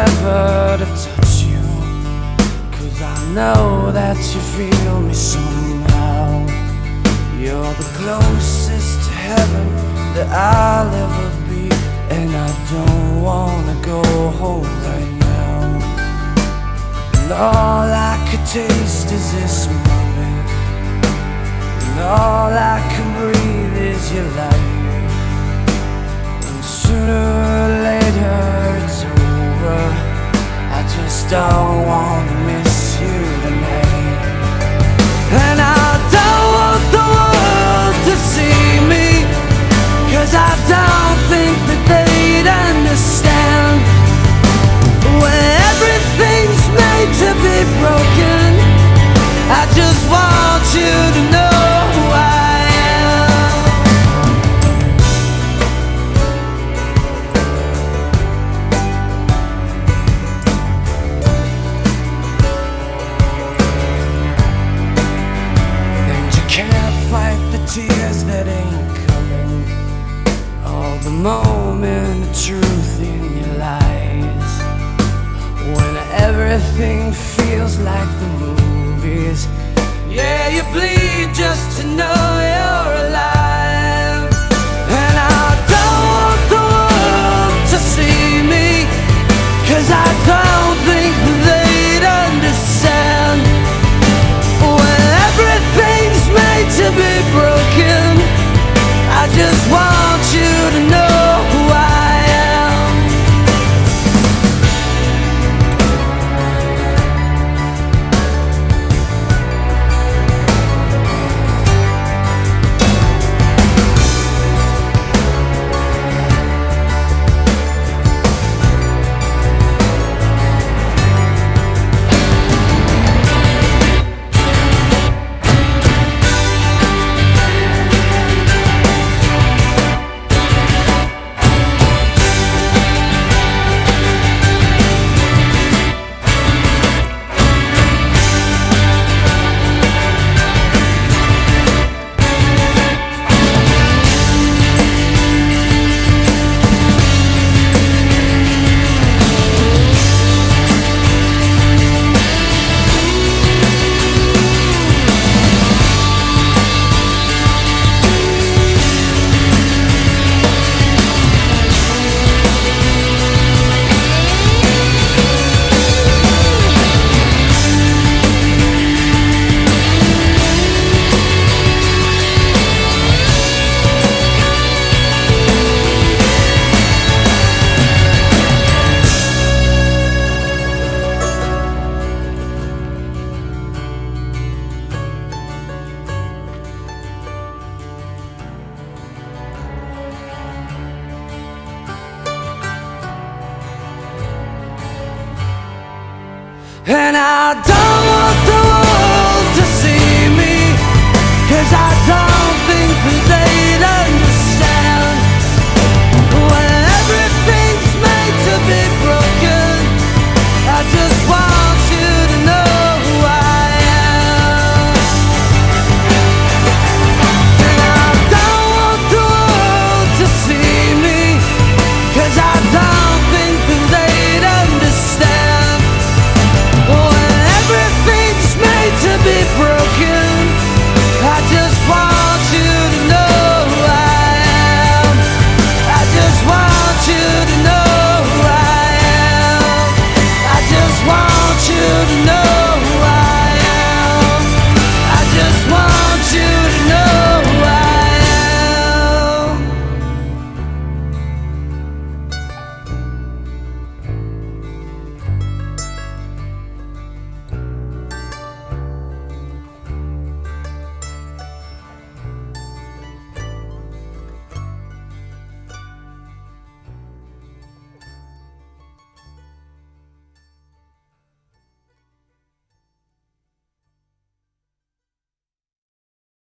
never to touch you, 'cause I know that you feel me somehow. You're the closest to heaven that I'll ever be, and I don't wanna go home right now. And all I could taste is this moment, and all I can breathe is your life. And sooner or later it's over, I just don't wanna miss you tonight. And I don't want the world to see me, 'cause I don't think that they'd understand. When everything's made to be broken, I just want you to know who I am. And you can't fight the tears that ain't coming, all the moment of truth in your lies. When everything feels like the movies, yeah, you bleed just to know you're alive. And I don't want the world to see me, 'cause I don't think that they'd understand. When everything's made to be broken, I just want you to know who I am. And I don't